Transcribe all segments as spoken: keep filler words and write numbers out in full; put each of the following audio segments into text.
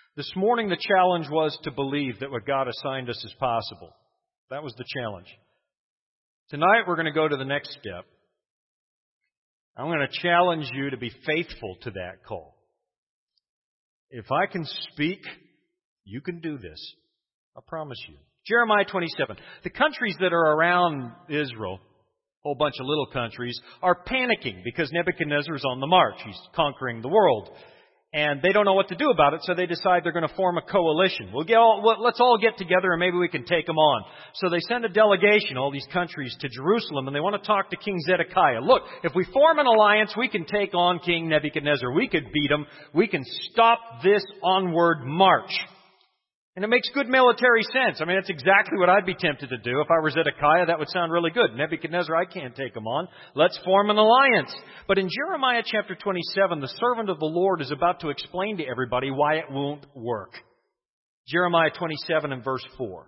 This morning the challenge was to believe that what God assigned us is possible. That was the challenge. Tonight we're going to go to the next step. I'm going to challenge you to be faithful to that call. If I can speak, you can do this. I promise you. Jeremiah twenty-seven. The countries that are around Israel, a whole bunch of little countries, are panicking because Nebuchadnezzar is on the march. He's conquering the world. And they don't know what to do about it, so they decide they're going to form a coalition. We'll get all, well, let's all get together and maybe we can take them on. So they send a delegation, all these countries, to Jerusalem, and they want to talk to King Zedekiah. Look, if we form an alliance, we can take on King Nebuchadnezzar. We could beat him. We can stop this onward march. And it makes good military sense. I mean, that's exactly what I'd be tempted to do. If I were Zedekiah, that would sound really good. Nebuchadnezzar, I can't take him on. Let's form an alliance. But in Jeremiah chapter twenty-seven, the servant of the Lord is about to explain to everybody why it won't work. Jeremiah twenty-seven and verse four.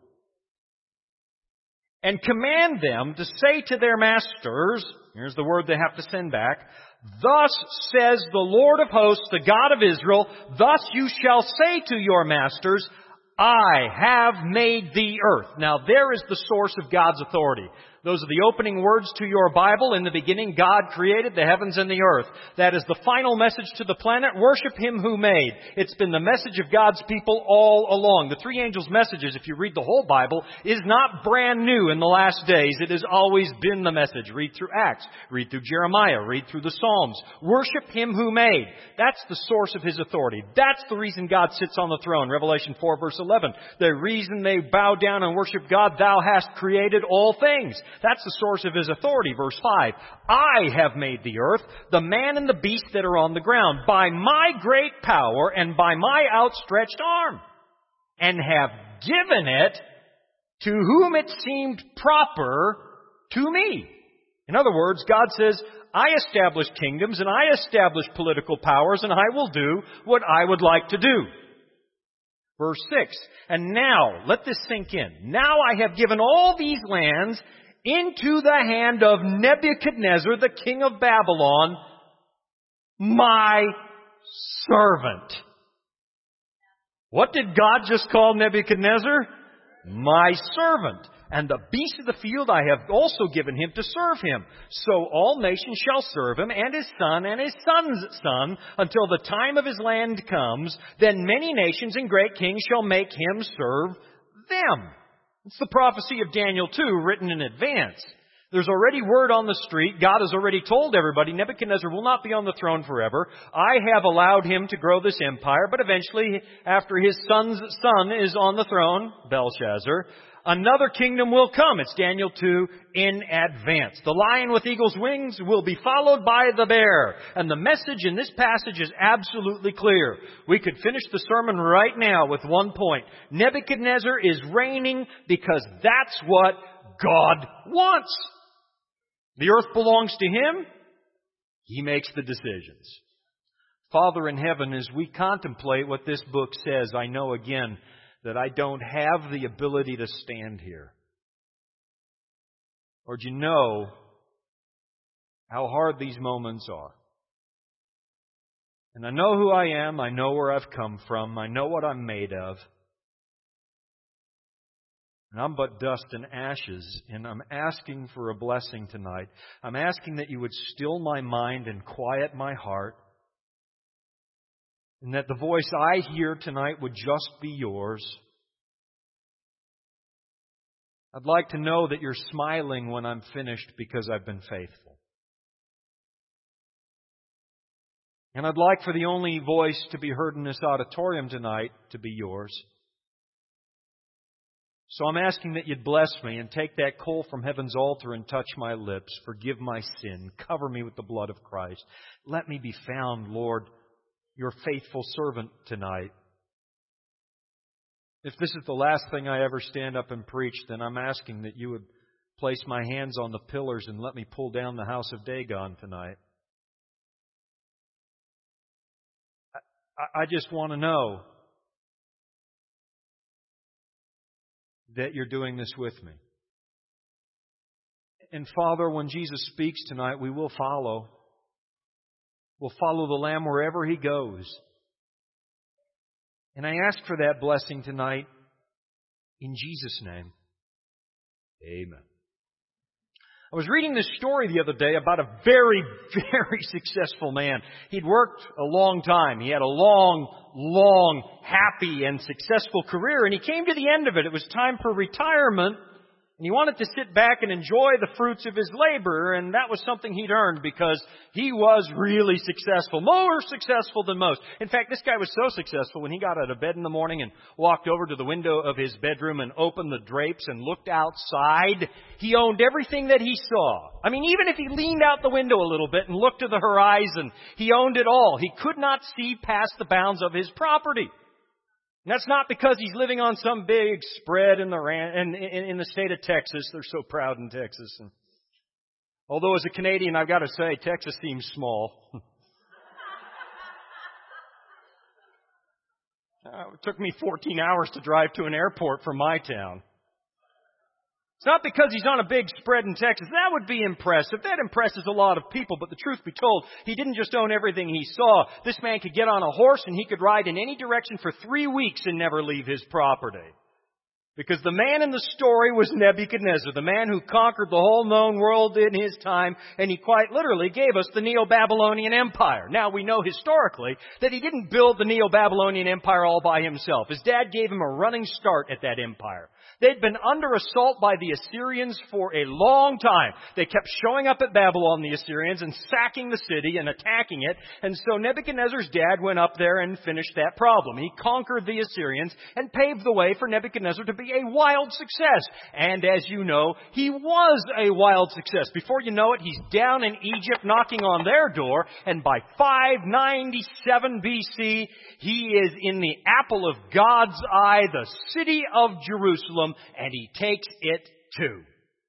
And command them to say to their masters, here's the word they have to send back, thus says the Lord of hosts, the God of Israel, thus you shall say to your masters, I have made the earth. Now there is the source of God's authority. Those are the opening words to your Bible. In the beginning, God created the heavens and the earth. That is the final message to the planet. Worship Him who made. It's been the message of God's people all along. The three angels' messages, if you read the whole Bible, is not brand new in the last days. It has always been the message. Read through Acts. Read through Jeremiah. Read through the Psalms. Worship Him who made. That's the source of His authority. That's the reason God sits on the throne. Revelation four verse eleven. The reason they bow down and worship God, Thou hast created all things. That's the source of His authority. Verse five. I have made the earth, the man and the beast that are on the ground, by my great power and by my outstretched arm, and have given it to whom it seemed proper to me. In other words, God says, I establish kingdoms and I establish political powers and I will do what I would like to do. Verse six. And now, let this sink in. Now I have given all these lands into the hand of Nebuchadnezzar, the king of Babylon, my servant. What did God just call Nebuchadnezzar? My servant. And the beasts of the field I have also given him to serve him. So all nations shall serve him, and his son, and his son's son, until the time of his land comes. Then many nations and great kings shall make him serve them. It's the prophecy of Daniel two, written in advance. There's already word on the street. God has already told everybody Nebuchadnezzar will not be on the throne forever. I have allowed him to grow this empire, but eventually, after his son's son is on the throne, Belshazzar, another kingdom will come. It's Daniel two in advance. The lion with eagle's wings will be followed by the bear. And the message in this passage is absolutely clear. We could finish the sermon right now with one point. Nebuchadnezzar is reigning because that's what God wants. The earth belongs to Him. He makes the decisions. Father in heaven, as we contemplate what this book says, I know again that I don't have the ability to stand here. Lord, you know how hard these moments are. And I know who I am. I know where I've come from. I know what I'm made of. And I'm but dust and ashes, and I'm asking for a blessing tonight. I'm asking that you would still my mind and quiet my heart, and that the voice I hear tonight would just be yours. I'd like to know that you're smiling when I'm finished because I've been faithful. And I'd like for the only voice to be heard in this auditorium tonight to be yours. So I'm asking that you'd bless me and take that coal from heaven's altar and touch my lips. Forgive my sin. Cover me with the blood of Christ. Let me be found, Lord, your faithful servant tonight. If this is the last thing I ever stand up and preach, then I'm asking that you would place my hands on the pillars and let me pull down the house of Dagon tonight. I, I just want to know that you're doing this with me. And Father, when Jesus speaks tonight, we will follow. We'll follow the Lamb wherever He goes. And I ask for that blessing tonight in Jesus' name. Amen. I was reading this story the other day about a very, very successful man. He'd worked a long time. He had a long, long, happy and successful career, and he came to the end of it. It was time for retirement, and he wanted to sit back and enjoy the fruits of his labor, and that was something he'd earned because he was really successful, more successful than most. In fact, this guy was so successful when he got out of bed in the morning and walked over to the window of his bedroom and opened the drapes and looked outside, he owned everything that he saw. I mean, even if he leaned out the window a little bit and looked to the horizon, he owned it all. He could not see past the bounds of his property. And that's not because he's living on some big spread in the ran- in, in, in the state of Texas. They're so proud in Texas. And although as a Canadian, I've got to say, Texas seems small. uh, it took me fourteen hours to drive to an airport from my town. It's not because he's on a big spread in Texas. That would be impressive. That impresses a lot of people. But the truth be told, he didn't just own everything he saw. This man could get on a horse and he could ride in any direction for three weeks and never leave his property. Because the man in the story was Nebuchadnezzar, the man who conquered the whole known world in his time, and he quite literally gave us the Neo-Babylonian Empire. Now, we know historically that he didn't build the Neo-Babylonian Empire all by himself. His dad gave him a running start at that empire. They'd been under assault by the Assyrians for a long time. They kept showing up at Babylon, the Assyrians, and sacking the city and attacking it. And so Nebuchadnezzar's dad went up there and finished that problem. He conquered the Assyrians and paved the way for Nebuchadnezzar to be a wild success. And as you know, he was a wild success. Before you know it, he's down in Egypt knocking on their door. And by five ninety-seven B C, he is in the apple of God's eye, the city of Jerusalem, and he takes it too.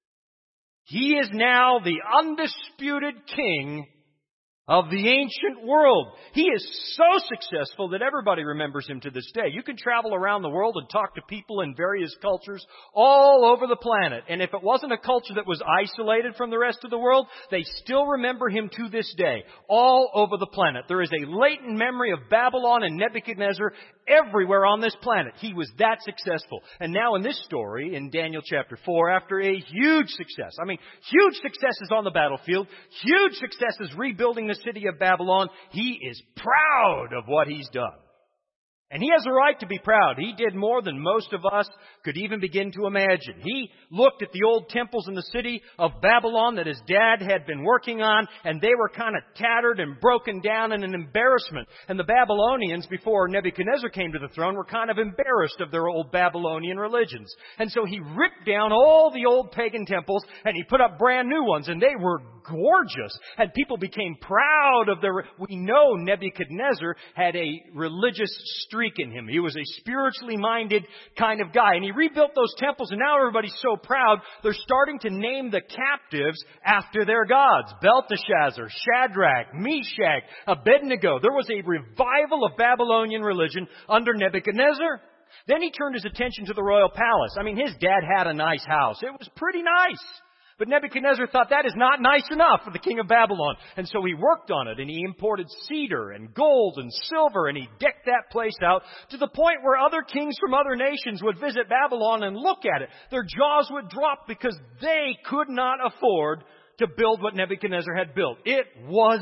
He is now the undisputed king of the ancient world. He is so successful that everybody remembers him to this day. You can travel around the world and talk to people in various cultures all over the planet. And if it wasn't a culture that was isolated from the rest of the world, they still remember him to this day, all over the planet. There is a latent memory of Babylon and Nebuchadnezzar everywhere on this planet. He was that successful. And now in this story, in Daniel chapter four, after a huge success, I mean, huge successes on the battlefield, huge successes rebuilding the city of Babylon, he is proud of what he's done. And he has a right to be proud. He did more than most of us could even begin to imagine. He looked at the old temples in the city of Babylon that his dad had been working on, and they were kind of tattered and broken down and an embarrassment. And the Babylonians, before Nebuchadnezzar came to the throne, were kind of embarrassed of their old Babylonian religions. And so he ripped down all the old pagan temples, and he put up brand new ones, and they were gorgeous. And people became proud of their... We know Nebuchadnezzar had a religious streak in him. He was a spiritually minded kind of guy. And he rebuilt those temples, and now everybody's so proud, they're starting to name the captives after their gods. Belteshazzar, Shadrach, Meshach, Abednego. There was a revival of Babylonian religion under Nebuchadnezzar. Then he turned his attention to the royal palace. I mean, his dad had a nice house. It was pretty nice. But Nebuchadnezzar thought that is not nice enough for the king of Babylon. And so he worked on it, and he imported cedar and gold and silver, and he decked that place out to the point where other kings from other nations would visit Babylon and look at it. Their jaws would drop because they could not afford to build what Nebuchadnezzar had built. It was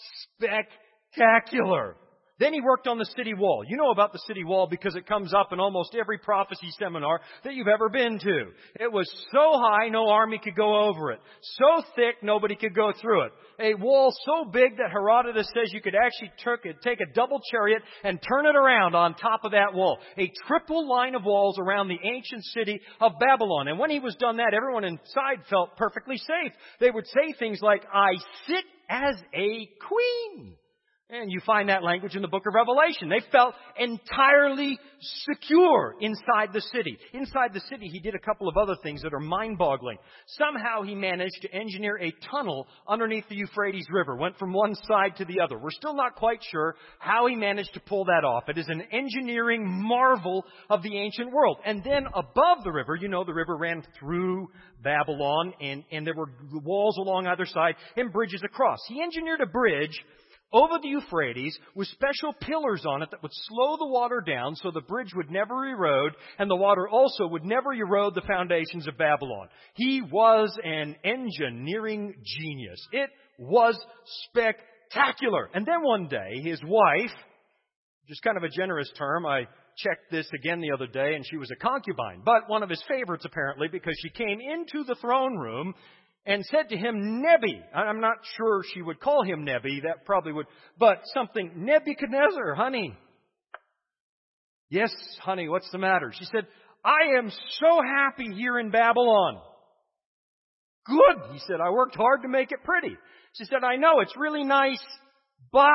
spectacular. Then he worked on the city wall. You know about the city wall because it comes up in almost every prophecy seminar that you've ever been to. It was so high, no army could go over it. So thick, nobody could go through it. A wall so big that Herodotus says you could actually take a double chariot and turn it around on top of that wall. A triple line of walls around the ancient city of Babylon. And when he was done that, everyone inside felt perfectly safe. They would say things like, "I sit as a queen." And you find that language in the book of Revelation. They felt entirely secure inside the city. Inside the city, he did a couple of other things that are mind-boggling. Somehow he managed to engineer a tunnel underneath the Euphrates River. Went from one side to the other. We're still not quite sure how he managed to pull that off. It is an engineering marvel of the ancient world. And then above the river, you know, the river ran through Babylon, and, and there were walls along either side and bridges across. He engineered a bridge over the Euphrates with special pillars on it that would slow the water down so the bridge would never erode, and the water also would never erode the foundations of Babylon. He was an engineering genius. It was spectacular. And then one day, his wife, just kind of a generous term, I checked this again the other day, and she was a concubine, but one of his favorites apparently, because she came into the throne room and said to him, Nebi. I'm not sure she would call him Nebi, that probably would, but something, Nebuchadnezzar, honey. Yes, honey, what's the matter? She said, I am so happy here in Babylon. Good, he said, I worked hard to make it pretty. She said, I know, it's really nice, but...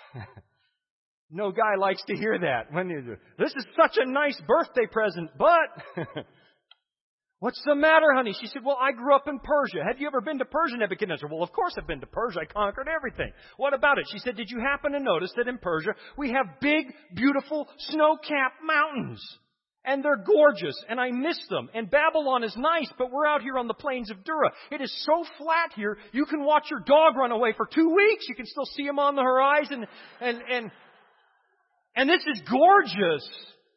No guy likes to hear that. When you, this is such a nice birthday present, but what's the matter, honey? She said, well, I grew up in Persia. Have you ever been to Persia, Nebuchadnezzar? Well, of course I've been to Persia. I conquered everything. What about it? She said, did you happen to notice that in Persia we have big, beautiful, snow-capped mountains? And they're gorgeous, and I miss them. And Babylon is nice, but we're out here on the plains of Dura. It is so flat here, you can watch your dog run away for two weeks. You can still see him on the horizon, and... and And this is gorgeous,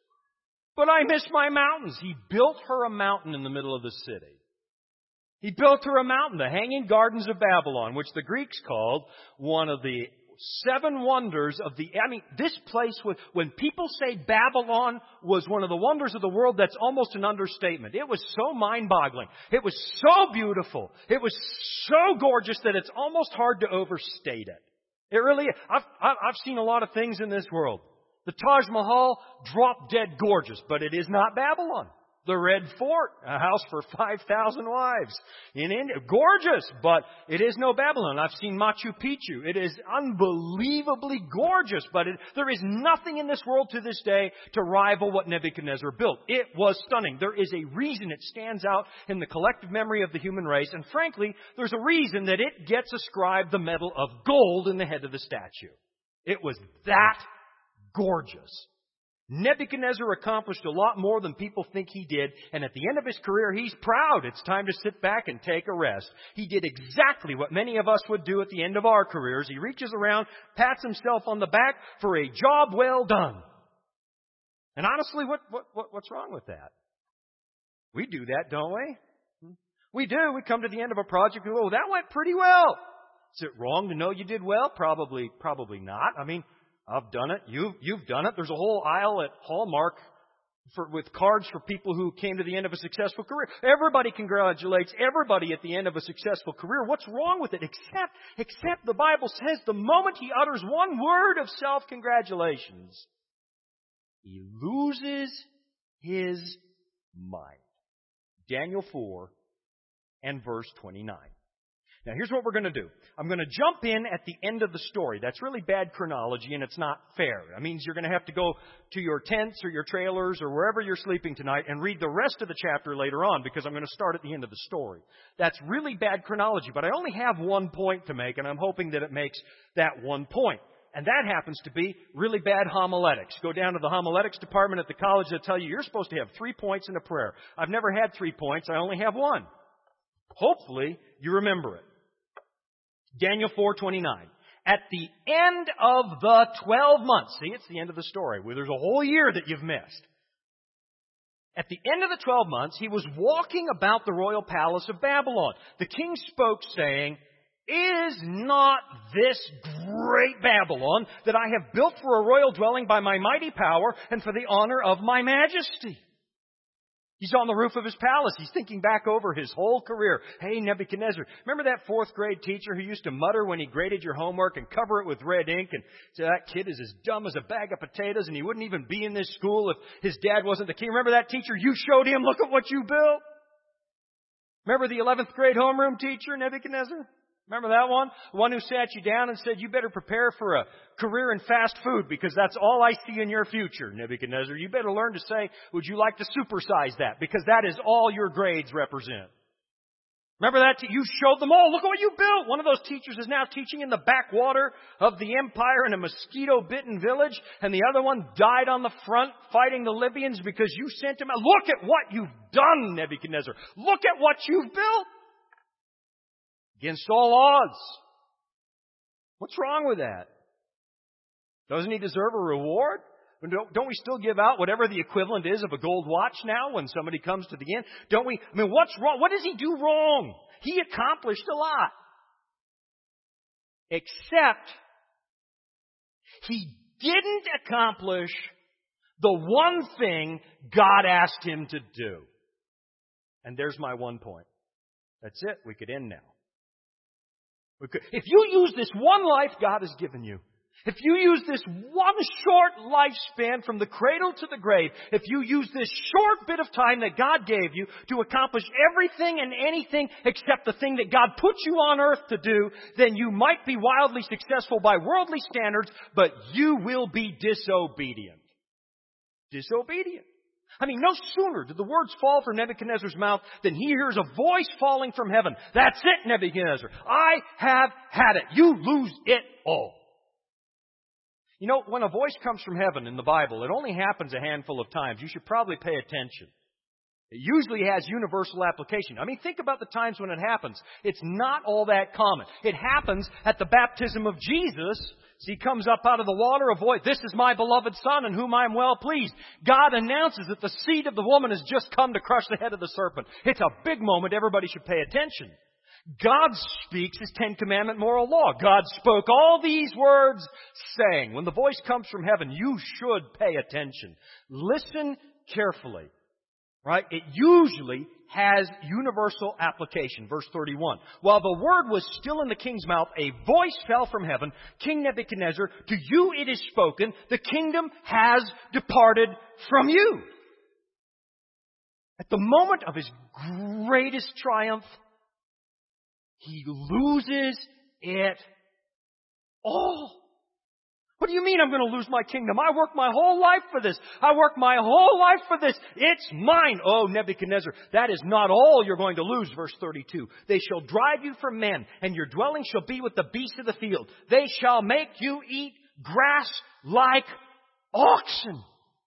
but I miss my mountains. He built her a mountain in the middle of the city. He built her a mountain, the Hanging Gardens of Babylon, which the Greeks called one of the seven wonders of the... I mean, this place, was, when people say Babylon was one of the wonders of the world, that's almost an understatement. It was so mind-boggling. It was so beautiful. It was so gorgeous that it's almost hard to overstate it. It really is. I've, I've seen a lot of things in this world. The Taj Mahal, drop dead gorgeous, but it is not Babylon. The Red Fort, a house for five thousand wives in India, gorgeous, but it is no Babylon. I've seen Machu Picchu. It is unbelievably gorgeous, but it, there is nothing in this world to this day to rival what Nebuchadnezzar built. It was stunning. There is a reason it stands out in the collective memory of the human race, and frankly, there's a reason that it gets ascribed the medal of gold in the head of the statue. It was that gorgeous. Nebuchadnezzar accomplished a lot more than people think he did, and at the end of his career, he's proud. It's time to sit back and take a rest. He did exactly what many of us would do at the end of our careers. He reaches around, pats himself on the back for a job well done. And honestly, what, what, what what's wrong with that? We do that, don't we? We do. We come to the end of a project and go, oh, that went pretty well. Is it wrong to know you did well? Probably, probably not. I mean, I've done it. You've, you've done it. There's a whole aisle at Hallmark for, with cards for people who came to the end of a successful career. Everybody congratulates everybody at the end of a successful career. What's wrong with it? Except, except the Bible says the moment he utters one word of self-congratulations, he loses his mind. Daniel four and verse twenty-nine. Now, here's what we're going to do. I'm going to jump in at the end of the story. That's really bad chronology, and it's not fair. That means you're going to have to go to your tents or your trailers or wherever you're sleeping tonight and read the rest of the chapter later on, because I'm going to start at the end of the story. That's really bad chronology, but I only have one point to make, and I'm hoping that it makes that one point. And that happens to be really bad homiletics. Go down to the homiletics department at the college. They'll tell you you're supposed to have three points in a prayer. I've never had three points. I only have one. Hopefully, you remember it. Daniel four twenty-nine. At the end of the twelve months, see, it's the end of the story, where there's a whole year that you've missed. At the end of the twelve months, he was walking about the royal palace of Babylon. The king spoke, saying, is not this great Babylon that I have built for a royal dwelling by my mighty power and for the honor of my majesty? He's on the roof of his palace. He's thinking back over his whole career. Hey, Nebuchadnezzar, remember that fourth grade teacher who used to mutter when he graded your homework and cover it with red ink and say, that kid is as dumb as a bag of potatoes and he wouldn't even be in this school if his dad wasn't the king? Remember that teacher? You showed him. Look at what you built. Remember the eleventh grade homeroom teacher, Nebuchadnezzar? Remember that one? The one who sat you down and said, you better prepare for a career in fast food because that's all I see in your future, Nebuchadnezzar. You better learn to say, would you like to supersize that? Because that is all your grades represent. Remember that? You showed them all. Look at what you built. One of those teachers is now teaching in the backwater of the empire in a mosquito-bitten village, and the other one died on the front fighting the Libyans because you sent him out. Look at what you've done, Nebuchadnezzar. Look at what you've built. Against all odds. What's wrong with that? Doesn't he deserve a reward? Don't, don't we still give out whatever the equivalent is of a gold watch now when somebody comes to the end? Don't we? I mean, what's wrong? What does he do wrong? He accomplished a lot. Except he didn't accomplish the one thing God asked him to do. And there's my one point. That's it. We could end now. We could, if you use this one life God has given you, if you use this one short lifespan from the cradle to the grave, if you use this short bit of time that God gave you to accomplish everything and anything except the thing that God put you on earth to do, then you might be wildly successful by worldly standards, but you will be disobedient. Disobedient. I mean, no sooner did the words fall from Nebuchadnezzar's mouth than he hears a voice falling from heaven. That's it, Nebuchadnezzar. I have had it. You lose it all. You know, when a voice comes from heaven in the Bible, it only happens a handful of times. You should probably pay attention. It usually has universal application. I mean, think about the times when it happens. It's not all that common. It happens at the baptism of Jesus. As he comes up out of the water, a voice, "This is my beloved Son in whom I am well pleased." God announces that the seed of the woman has just come to crush the head of the serpent. It's a big moment. Everybody should pay attention. God speaks His Ten Commandment moral law. God spoke all these words saying, when the voice comes from heaven, you should pay attention. Listen carefully. Right? It usually has universal application. Verse thirty-one. While the word was still in the king's mouth, a voice fell from heaven. King Nebuchadnezzar, to you it is spoken, the kingdom has departed from you. At the moment of his greatest triumph, he loses it all. What do you mean I'm going to lose my kingdom? I worked my whole life for this. I worked my whole life for this. It's mine. Oh, Nebuchadnezzar, that is not all you're going to lose. Verse thirty-two. They shall drive you from men, and your dwelling shall be with the beasts of the field. They shall make you eat grass like oxen.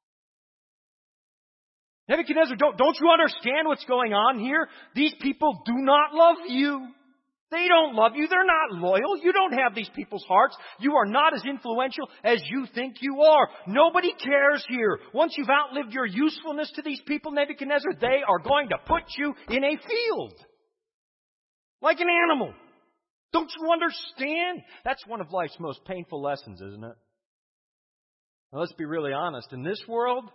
Nebuchadnezzar, don't, don't you understand what's going on here? These people do not love you. They don't love you. They're not loyal. You don't have these people's hearts. You are not as influential as you think you are. Nobody cares here. Once you've outlived your usefulness to these people, Nebuchadnezzar, they are going to put you in a field. Like an animal. Don't you understand? That's one of life's most painful lessons, isn't it? Now, let's be really honest. In this world,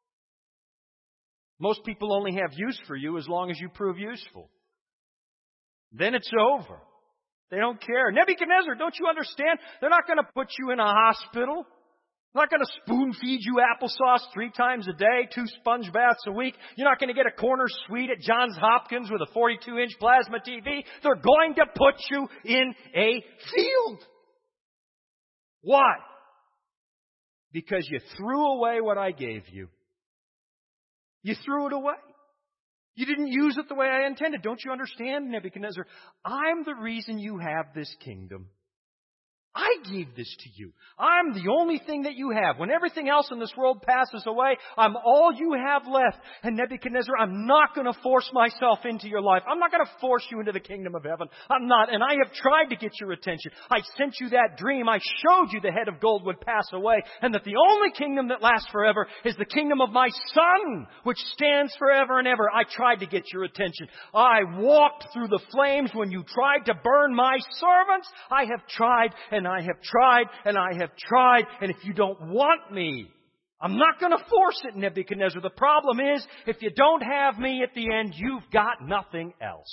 most people only have use for you as long as you prove useful. Then it's over. They don't care. Nebuchadnezzar, don't you understand? They're not going to put you in a hospital. They're not going to spoon feed you applesauce three times a day, two sponge baths a week. You're not going to get a corner suite at Johns Hopkins with a forty-two inch plasma T V. They're going to put you in a field. Why? Because you threw away what I gave you. You threw it away. You didn't use it the way I intended. Don't you understand, Nebuchadnezzar? I'm the reason you have this kingdom. I gave this to you. I'm the only thing that you have. When everything else in this world passes away, I'm all you have left. And Nebuchadnezzar, I'm not going to force myself into your life. I'm not going to force you into the kingdom of heaven. I'm not. And I have tried to get your attention. I sent you that dream. I showed you the head of gold would pass away. And that the only kingdom that lasts forever is the kingdom of my Son, which stands forever and ever. I tried to get your attention. I walked through the flames when you tried to burn my servants. I have tried and I have tried and I have tried. And if you don't want me, I'm not going to force it, Nebuchadnezzar. The problem is, if you don't have me at the end, you've got nothing else.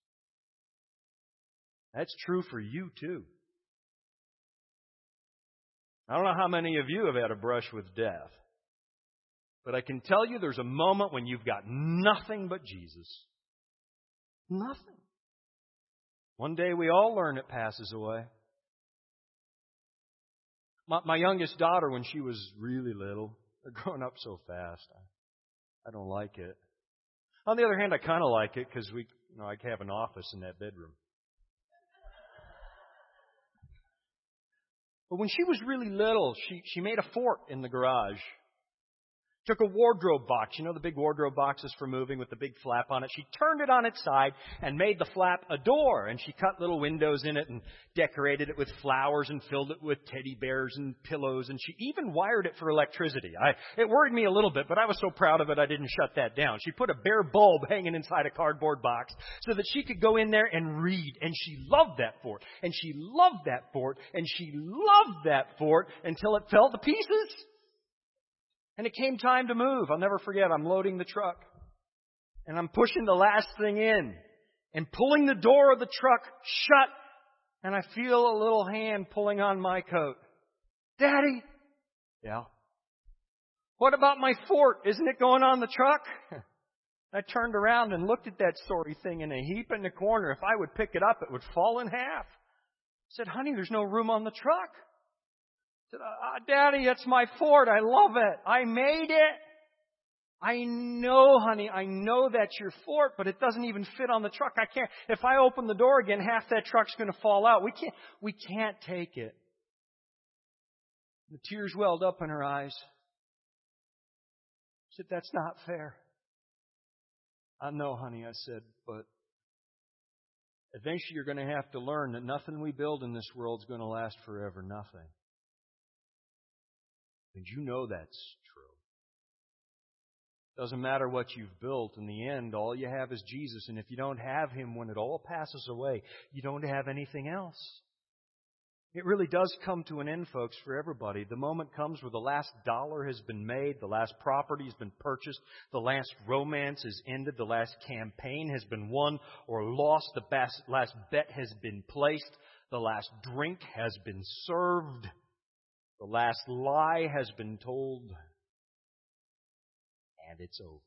That's true for you too. I don't know how many of you have had a brush with death, but I can tell you there's a moment when you've got nothing but Jesus. Nothing. One day we all learn it passes away. My, my youngest daughter, when she was really little, they're growing up so fast. I, I don't like it. On the other hand, I kind of like it because we, you know, I have an office in that bedroom. But when she was really little, she, she made a fort in the garage. Took a wardrobe box, you know the big wardrobe boxes for moving with the big flap on it. She turned it on its side and made the flap a door. And she cut little windows in it and decorated it with flowers and filled it with teddy bears and pillows. And she even wired it for electricity. I, it worried me a little bit, but I was so proud of it I didn't shut that down. She put a bare bulb hanging inside a cardboard box so that she could go in there and read. And she loved that fort. And she loved that fort. And she loved that fort until it fell to pieces. And it came time to move. I'll never forget, I'm loading the truck. And I'm pushing the last thing in. And pulling the door of the truck shut. And I feel a little hand pulling on my coat. Daddy? Yeah? What about my fort? Isn't it going on the truck? I turned around and looked at that sorry thing in a heap in the corner. If I would pick it up, it would fall in half. I said, honey, there's no room on the truck. I said, uh, Daddy, that's my fort. I love it. I made it. I know, honey, I know that's your fort, but it doesn't even fit on the truck. I can't. If I open the door again, half that truck's going to fall out. We can't. We can't take it. The tears welled up in her eyes. I said, that's not fair. I know, honey, I said, but eventually you're going to have to learn that nothing we build in this world is going to last forever. Nothing. And you know that's true. Doesn't matter what you've built. In the end, all you have is Jesus. And if you don't have Him when it all passes away, you don't have anything else. It really does come to an end, folks, for everybody. The moment comes where the last dollar has been made, the last property has been purchased, the last romance is ended, the last campaign has been won or lost, the last bet has been placed, the last drink has been served. The last lie has been told, and it's over.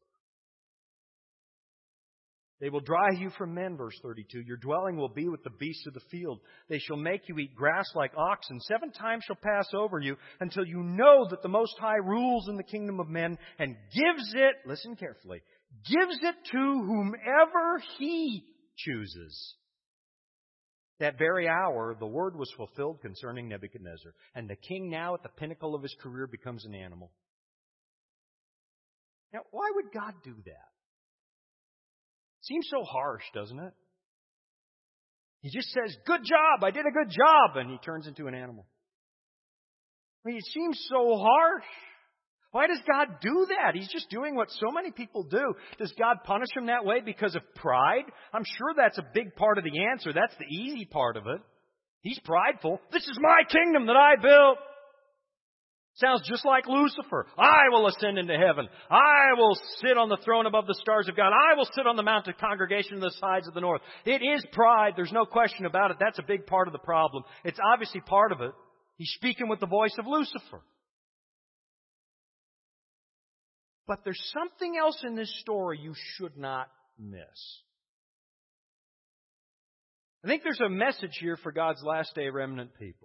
They will drive you from men, verse thirty-two. Your dwelling will be with the beasts of the field. They shall make you eat grass like oxen. Seven times shall pass over you until you know that the Most High rules in the kingdom of men and gives it, listen carefully, gives it to whomever He chooses. That very hour, the word was fulfilled concerning Nebuchadnezzar. And the king now at the pinnacle of his career becomes an animal. Now, why would God do that? Seems so harsh, doesn't it? He just says, good job, I did a good job, and he turns into an animal. I mean, it seems so harsh. Why does God do that? He's just doing what so many people do. Does God punish him that way because of pride? I'm sure that's a big part of the answer. That's the easy part of it. He's prideful. This is my kingdom that I built. Sounds just like Lucifer. I will ascend into heaven. I will sit on the throne above the stars of God. I will sit on the mount of congregation on the sides of the north. It is pride. There's no question about it. That's a big part of the problem. It's obviously part of it. He's speaking with the voice of Lucifer. But there's something else in this story you should not miss. I think there's a message here for God's last day remnant people.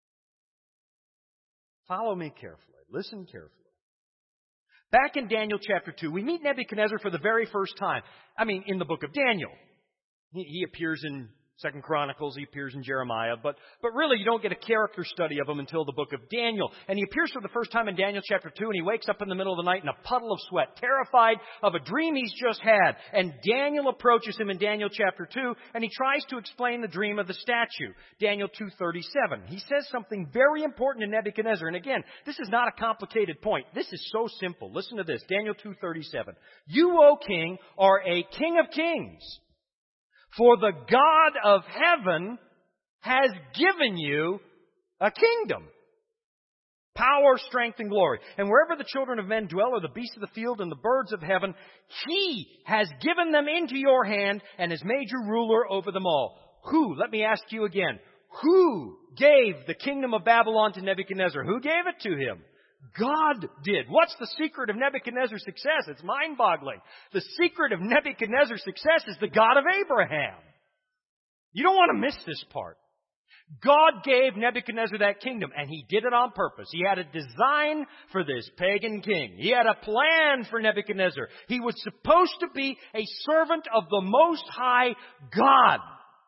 Follow me carefully. Listen carefully. Back in Daniel chapter two, we meet Nebuchadnezzar for the very first time. I mean, in the book of Daniel. He, he appears in Second Chronicles, he appears in Jeremiah, but, but really you don't get a character study of him until the book of Daniel. And he appears for the first time in Daniel chapter two, and he wakes up in the middle of the night in a puddle of sweat, terrified of a dream he's just had. And Daniel approaches him in Daniel chapter two, and he tries to explain the dream of the statue. Daniel two thirty-seven. He says something very important to Nebuchadnezzar. And again, this is not a complicated point. This is so simple. Listen to this. Daniel two thirty-seven. You, O king, are a king of kings. For the God of heaven has given you a kingdom, power, strength, and glory. And wherever the children of men dwell, or the beasts of the field and the birds of heaven, He has given them into your hand and has made you ruler over them all. Who, let me ask you again, who gave the kingdom of Babylon to Nebuchadnezzar? Who gave it to him? God did. What's the secret of Nebuchadnezzar's success? It's mind-boggling. The secret of Nebuchadnezzar's success is the God of Abraham. You don't want to miss this part. God gave Nebuchadnezzar that kingdom, and He did it on purpose. He had a design for this pagan king. He had a plan for Nebuchadnezzar. He was supposed to be a servant of the Most High God.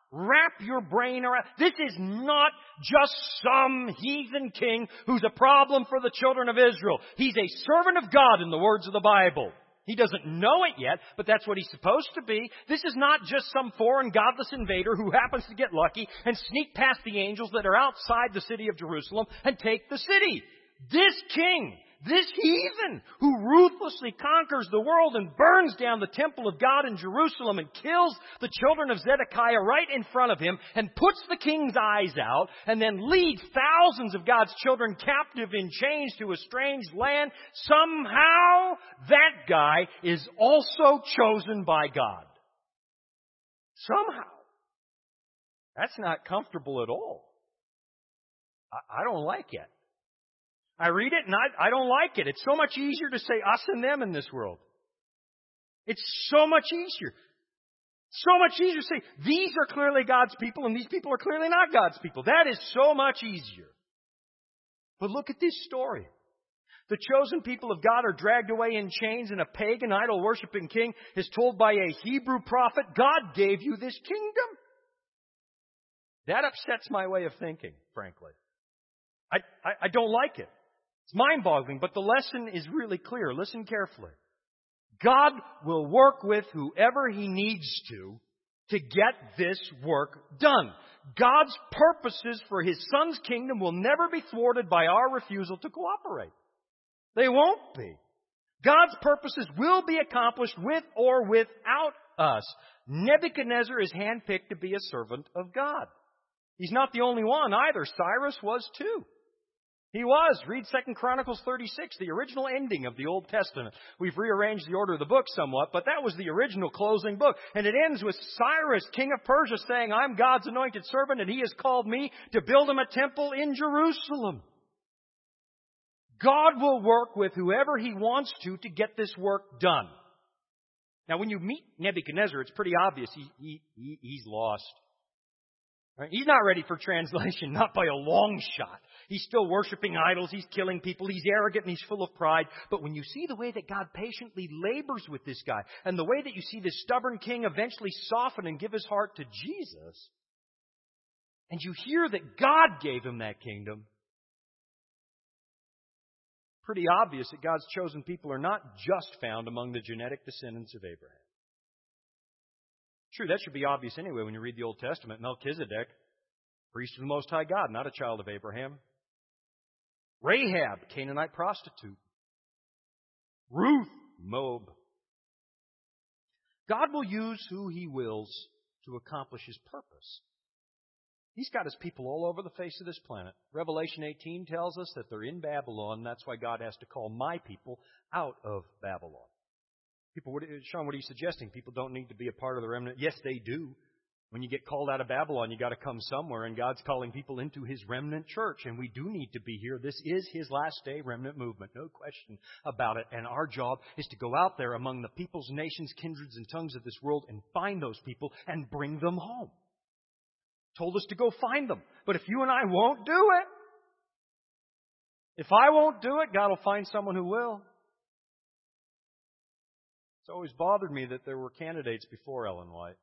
Wrap your brain around. This is not just some heathen king who's a problem for the children of Israel. He's a servant of God in the words of the Bible. He doesn't know it yet, but that's what he's supposed to be. This is not just some foreign godless invader who happens to get lucky and sneak past the angels that are outside the city of Jerusalem and take the city. This king, this heathen who ruthlessly conquers the world and burns down the temple of God in Jerusalem and kills the children of Zedekiah right in front of him and puts the king's eyes out and then leads thousands of God's children captive in chains to a strange land, somehow that guy is also chosen by God. Somehow. That's not comfortable at all. I, I don't like it. I read it and I, I don't like it. It's so much easier to say us and them in this world. It's so much easier. So much easier to say these are clearly God's people and these people are clearly not God's people. That is so much easier. But look at this story. The chosen people of God are dragged away in chains, and a pagan idol-worshiping king is told by a Hebrew prophet, God gave you this kingdom. That upsets my way of thinking, frankly. I, I, I don't like it. It's mind-boggling, but the lesson is really clear. Listen carefully. God will work with whoever He needs to to get this work done. God's purposes for His Son's kingdom will never be thwarted by our refusal to cooperate. They won't be. God's purposes will be accomplished with or without us. Nebuchadnezzar is handpicked to be a servant of God. He's not the only one either. Cyrus was too. He was. Read Second Chronicles thirty-six, the original ending of the Old Testament. We've rearranged the order of the book somewhat, but that was the original closing book. And it ends with Cyrus, king of Persia, saying, I'm God's anointed servant, and He has called me to build Him a temple in Jerusalem. God will work with whoever He wants to to get this work done. Now, when you meet Nebuchadnezzar, it's pretty obvious he, he, he, he's lost. Right? He's not ready for translation, not by a long shot. He's still worshiping idols. He's killing people. He's arrogant and he's full of pride. But when you see the way that God patiently labors with this guy and the way that you see this stubborn king eventually soften and give his heart to Jesus, and you hear that God gave him that kingdom, pretty obvious that God's chosen people are not just found among the genetic descendants of Abraham. True, that should be obvious anyway when you read the Old Testament. Melchizedek, priest of the Most High God, not a child of Abraham. Rahab, Canaanite prostitute. Ruth, Moab. God will use who He wills to accomplish His purpose. He's got His people all over the face of this planet. Revelation eighteen tells us that they're in Babylon. That's why God has to call my people out of Babylon. People, what, Sean, what are you suggesting? People don't need to be a part of the remnant. Yes, they do. When you get called out of Babylon, you got to come somewhere, and God's calling people into His remnant church, and we do need to be here. This is His last day remnant movement, no question about it. And our job is to go out there among the peoples, nations, kindreds, and tongues of this world and find those people and bring them home. Told us to go find them. But if you and I won't do it, if I won't do it, God will find someone who will. It's always bothered me that there were candidates before Ellen White.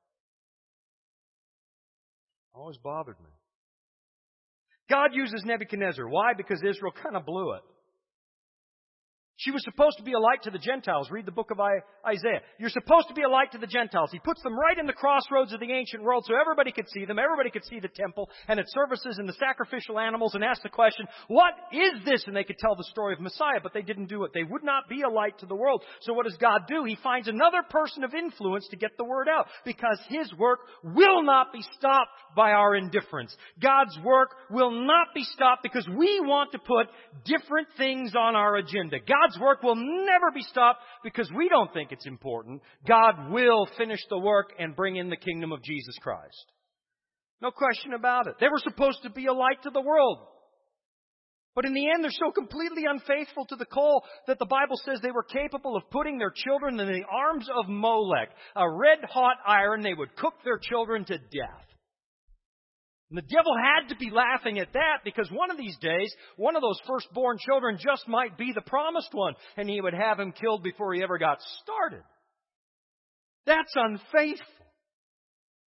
Always bothered me. God uses Nebuchadnezzar. Why? Because Israel kind of blew it. She was supposed to be a light to the Gentiles. Read the book of Isaiah. You're supposed to be a light to the Gentiles. He puts them right in the crossroads of the ancient world so everybody could see them. Everybody could see the temple and its services and the sacrificial animals and ask the question, what is this? And they could tell the story of Messiah, but they didn't do it. They would not be a light to the world. So what does God do? He finds another person of influence to get the word out because His work will not be stopped by our indifference. God's work will not be stopped because we want to put different things on our agenda. God's work will never be stopped because we don't think it's important. God will finish the work and bring in the kingdom of Jesus Christ. No question about it. They were supposed to be a light to the world. But in the end, they're so completely unfaithful to the call that the Bible says they were capable of putting their children in the arms of Molech, a red-hot iron. They would cook their children to death. And the devil had to be laughing at that because one of these days, one of those firstborn children just might be the promised one, and he would have him killed before he ever got started. That's unfaithful.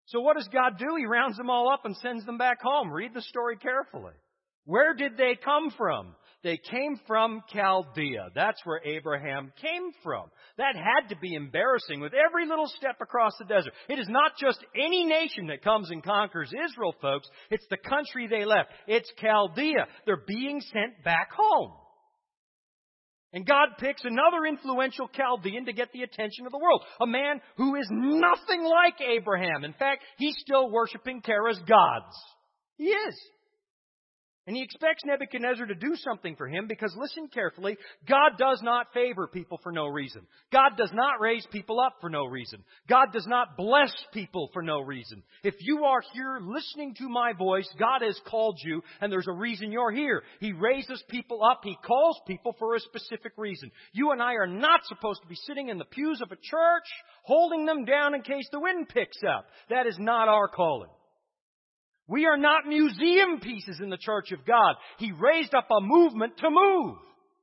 So what does God do? He rounds them all up and sends them back home. Read the story carefully. Where did they come from? They came from Chaldea. That's where Abraham came from. That had to be embarrassing with every little step across the desert. It is not just any nation that comes and conquers Israel, folks. It's the country they left. It's Chaldea. They're being sent back home. And God picks another influential Chaldean to get the attention of the world. A man who is nothing like Abraham. In fact, he's still worshiping Terah's gods. He is. And he expects Nebuchadnezzar to do something for him because, listen carefully, God does not favor people for no reason. God does not raise people up for no reason. God does not bless people for no reason. If you are here listening to my voice, God has called you, and there's a reason you're here. He raises people up. He calls people for a specific reason. You and I are not supposed to be sitting in the pews of a church, holding them down in case the wind picks up. That is not our calling. We are not museum pieces in the church of God. He raised up a movement to move.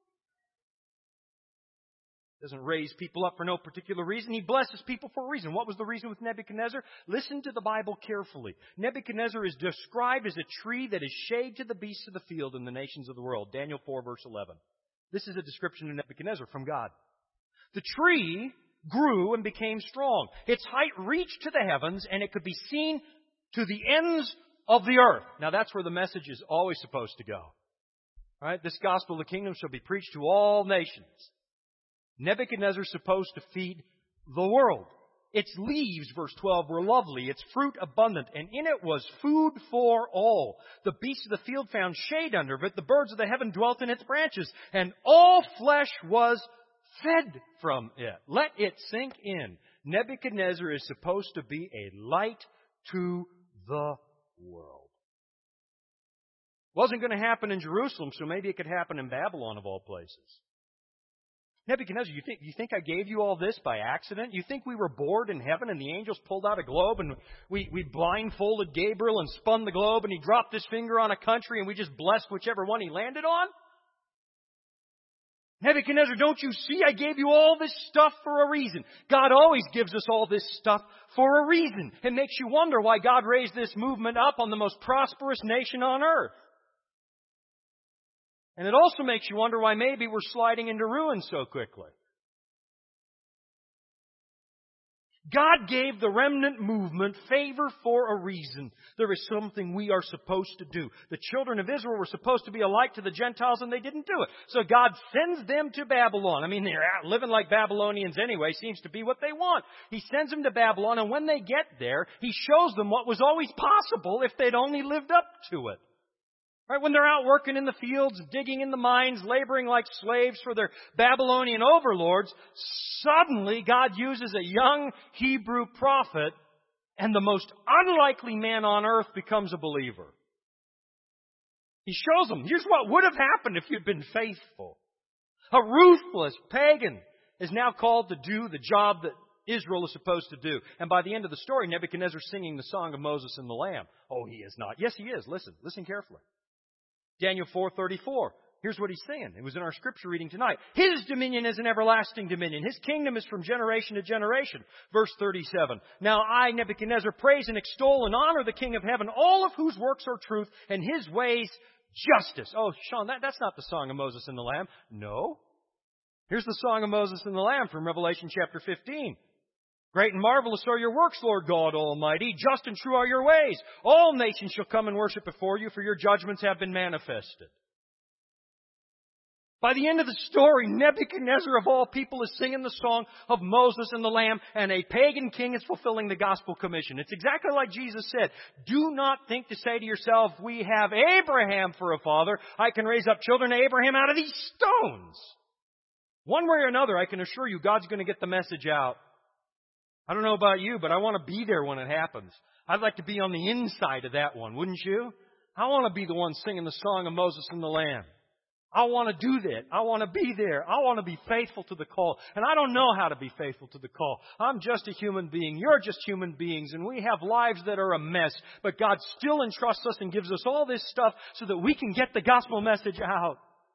He doesn't raise people up for no particular reason. He blesses people for a reason. What was the reason with Nebuchadnezzar? Listen to the Bible carefully. Nebuchadnezzar is described as a tree that is shade to the beasts of the field in the nations of the world. Daniel four, verse eleven. This is a description of Nebuchadnezzar from God. The tree grew and became strong. Its height reached to the heavens, and it could be seen to the ends of the earth. Now that's where the message is always supposed to go. All right? This gospel of the kingdom shall be preached to all nations. Nebuchadnezzar is supposed to feed the world. Its leaves, verse twelve, were lovely, its fruit abundant, and in it was food for all. The beasts of the field found shade under it, the birds of the heaven dwelt in its branches, and all flesh was fed from it. Let it sink in. Nebuchadnezzar is supposed to be a light to the world. Wasn't going to happen in Jerusalem, so maybe it could happen in Babylon of all places. Nebuchadnezzar, you think, you think I gave you all this by accident? You think we were bored in heaven and the angels pulled out a globe and we, we blindfolded Gabriel and spun the globe and he dropped his finger on a country and we just blessed whichever one he landed on? Nebuchadnezzar, don't you see? I gave you all this stuff for a reason. God always gives us all this stuff for a reason. It makes you wonder why God raised this movement up on the most prosperous nation on earth. And it also makes you wonder why maybe we're sliding into ruin so quickly. God gave the remnant movement favor for a reason. There is something we are supposed to do. The children of Israel were supposed to be a light to the Gentiles and they didn't do it. So God sends them to Babylon. I mean, they're out living like Babylonians anyway. Seems to be what they want. He sends them to Babylon, and when they get there, He shows them what was always possible if they'd only lived up to it. Right, when they're out working in the fields, digging in the mines, laboring like slaves for their Babylonian overlords, suddenly God uses a young Hebrew prophet, and the most unlikely man on earth becomes a believer. He shows them, here's what would have happened if you'd been faithful. A ruthless pagan is now called to do the job that Israel is supposed to do. And by the end of the story, Nebuchadnezzar is singing the song of Moses and the Lamb. Oh, he is not. Yes, he is. Listen, listen carefully. Daniel four thirty-four. Here's what he's saying. It was in our scripture reading tonight. His dominion is an everlasting dominion. His kingdom is from generation to generation. Verse thirty-seven. Now I, Nebuchadnezzar, praise and extol and honor the King of heaven, all of whose works are truth and His ways justice. Oh, Sean, that, that's not the song of Moses and the Lamb. No. Here's the song of Moses and the Lamb from Revelation chapter fifteen. Great and marvelous are your works, Lord God Almighty. Just and true are your ways. All nations shall come and worship before you, for your judgments have been manifested. By the end of the story, Nebuchadnezzar of all people is singing the song of Moses and the Lamb, and a pagan king is fulfilling the gospel commission. It's exactly like Jesus said. Do not think to say to yourself, we have Abraham for a father. I can raise up children to Abraham out of these stones. One way or another, I can assure you, God's going to get the message out. I don't know about you, but I want to be there when it happens. I'd like to be on the inside of that one, wouldn't you? I want to be the one singing the song of Moses and the Lamb. I want to do that. I want to be there. I want to be faithful to the call. And I don't know how to be faithful to the call. I'm just a human being. You're just human beings. And we have lives that are a mess. But God still entrusts us and gives us all this stuff so that we can get the gospel message out.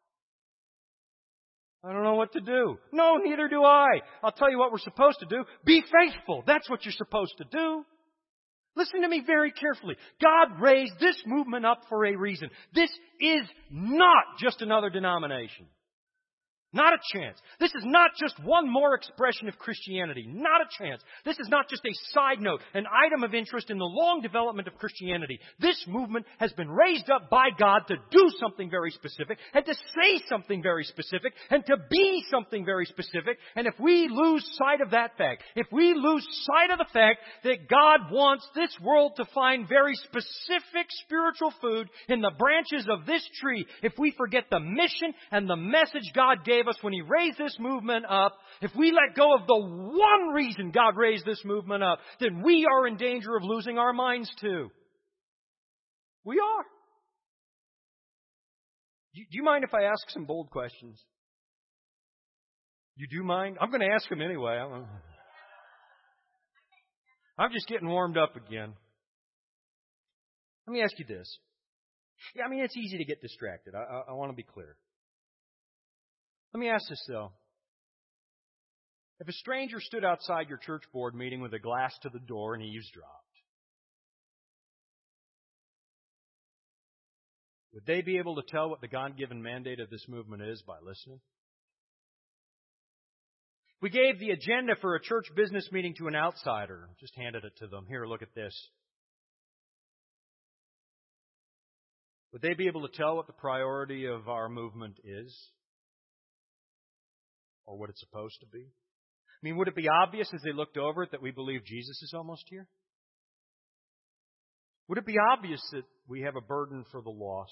I don't know what to do. No, neither do I. I'll tell you what we're supposed to do. Be faithful. That's what you're supposed to do. Listen to me very carefully. God raised this movement up for a reason. This is not just another denomination. Not a chance. This is not just one more expression of Christianity. Not a chance. This is not just a side note, an item of interest in the long development of Christianity. This movement has been raised up by God to do something very specific, and to say something very specific, and to be something very specific. And if we lose sight of that fact, if we lose sight of the fact that God wants this world to find very specific spiritual food in the branches of this tree, if we forget the mission and the message God gave us when He raised this movement up, if we let go of the one reason God raised this movement up, then we are in danger of losing our minds too. We are. Do you mind if I ask some bold questions? You do mind? I'm going to ask them anyway. I'm, I'm just getting warmed up again. Let me ask you this. Yeah, I mean, it's easy to get distracted. I, I, I want to be clear. Let me ask this, though. If a stranger stood outside your church board meeting with a glass to the door and eavesdropped, would they be able to tell what the God-given mandate of this movement is by listening? We gave the agenda for a church business meeting to an outsider. Just handed it to them. Here, look at this. Would they be able to tell what the priority of our movement is? Or what it's supposed to be? I mean, would it be obvious as they looked over it that we believe Jesus is almost here? Would it be obvious that we have a burden for the lost?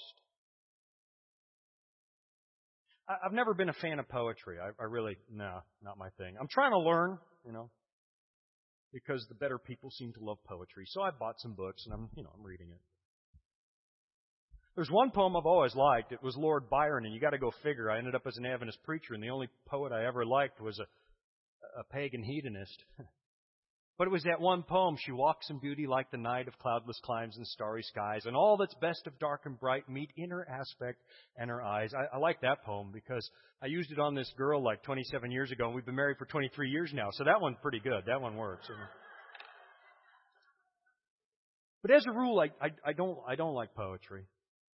I've never been a fan of poetry. I, I really, no, not my thing. I'm trying to learn, you know, because the better people seem to love poetry. So I bought some books and I'm, you know, I'm reading it. There's one poem I've always liked. It was Lord Byron, and you got to go figure. I ended up as an Adventist preacher, and the only poet I ever liked was a, a pagan hedonist. But it was that one poem, she walks in beauty like the night of cloudless climes and starry skies, and all that's best of dark and bright meet in her aspect and her eyes. I, I like that poem because I used it on this girl like twenty-seven years ago, and we've been married for twenty-three years now, so that one's pretty good. That one works. But as a rule, I, I, I don't I don't like poetry.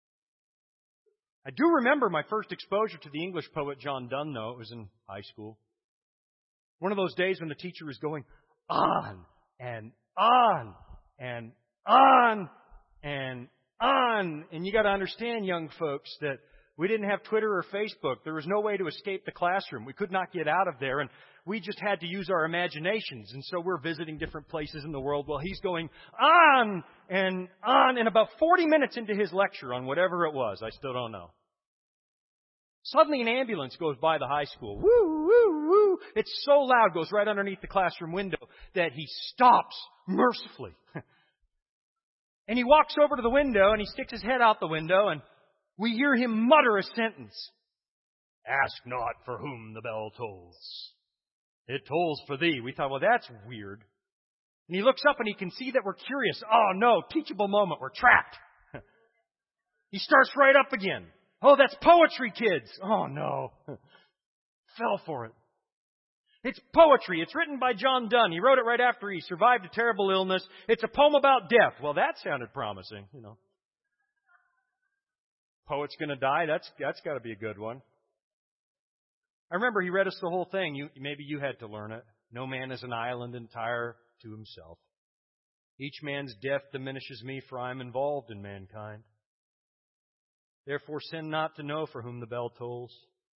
I do remember my first exposure to the English poet John Donne, though. It was in high school. One of those days when the teacher was going on and on and on and on. And you got to understand, young folks, that we didn't have Twitter or Facebook. There was no way to escape the classroom. We could not get out of there. And we just had to use our imaginations. And so we're visiting different places in the world while he's going on and on. And about forty minutes into his lecture on whatever it was, I still don't know, suddenly an ambulance goes by the high school. Woo, woo, woo. It's so loud, goes right underneath the classroom window, that he stops mercifully. And he walks over to the window and he sticks his head out the window, and we hear him mutter a sentence. Ask not for whom the bell tolls. It tolls for thee. We thought, well, that's weird. And he looks up and he can see that we're curious. Oh no, teachable moment. We're trapped. He starts right up again. Oh, that's poetry, kids. Oh no. Fell for it. It's poetry. It's written by John Donne. He wrote it right after he survived a terrible illness. It's a poem about death. Well, that sounded promising, you know. Poet's gonna die. That's that's got to be a good one. I remember he read us the whole thing. You, maybe you had to learn it. No man is an island entire to himself. Each man's death diminishes me, for I am involved in mankind. Therefore sin not to know for whom the bell tolls.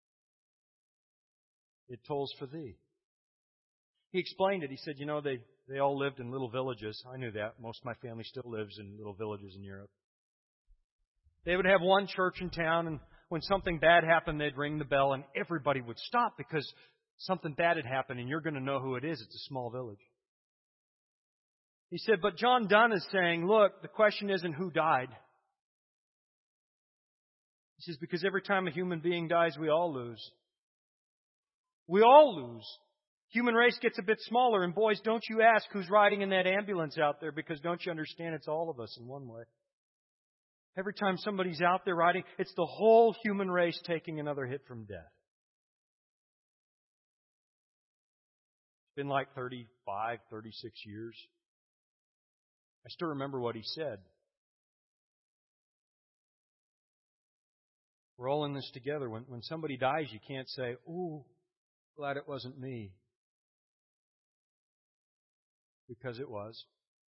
It tolls for thee. He explained it. He said, you know, they, they all lived in little villages. I knew that. Most of my family still lives in little villages in Europe. They would have one church in town, and when something bad happened, they'd ring the bell, and everybody would stop because something bad had happened, and you're going to know who it is. It's a small village. He said, but John Donne is saying, look, the question isn't who died. He says, because every time a human being dies, we all lose. We all lose. Human race gets a bit smaller, and boys, don't you ask who's riding in that ambulance out there, because don't you understand it's all of us in one way. Every time somebody's out there riding, it's the whole human race taking another hit from death. It's been like thirty-five, thirty-six years. I still remember what he said. We're all in this together. When, when somebody dies, you can't say, "Ooh, glad it wasn't me." Because it was.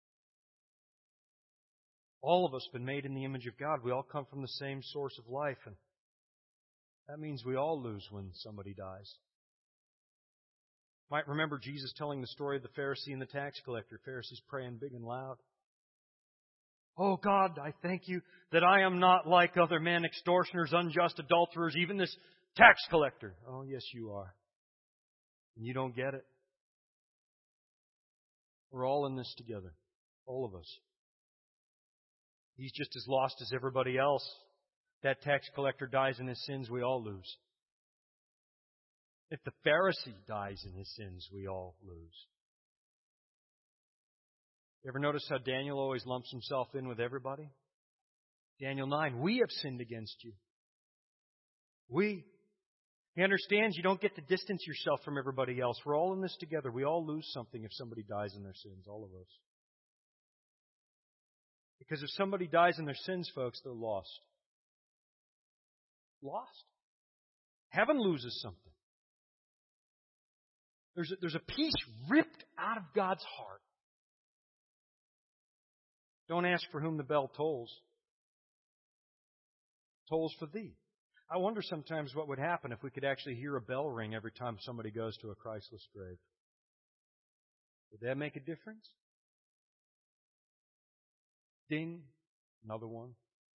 All of us have been made in the image of God. We all come from the same source of life, and that means we all lose when somebody dies. You might remember Jesus telling the story of the Pharisee and the tax collector. Pharisees praying big and loud. "Oh God, I thank you that I am not like other men, extortioners, unjust, adulterers, even this tax collector." Oh, yes, you are. And you don't get it. We're all in this together. All of us. He's just as lost as everybody else. That tax collector dies in his sins, we all lose. If the Pharisee dies in his sins, we all lose. You ever notice how Daniel always lumps himself in with everybody? Daniel nine, we have sinned against you. We. He understands you don't get to distance yourself from everybody else. We're all in this together. We all lose something if somebody dies in their sins, all of us. Because if somebody dies in their sins, folks, they're lost. Lost. Heaven loses something. There's a, there's a piece ripped out of God's heart. Don't ask for whom the bell tolls. It tolls for thee. I wonder sometimes what would happen if we could actually hear a bell ring every time somebody goes to a Christless grave. Would that make a difference? Ding. Another one.